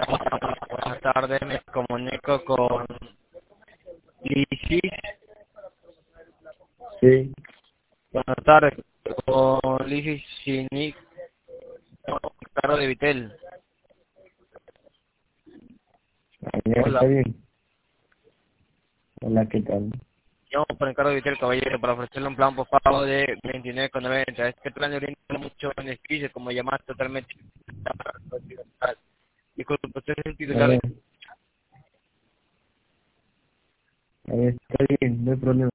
Buenas tardes, me comunico con Lisis. Sí, Buenas tardes, con Lisis Sinic, Carlos de Vitel. ya está Hola, bien. Hola, ¿qué tal? llamo por Carlos de Vitel, caballero, para ofrecerle un plan por pago de 29,90. Este plan le brinda mucho beneficio, como llamadas totalmente. Disculpe, usted es el A titular. ver, a ver, está bien, no hay problema.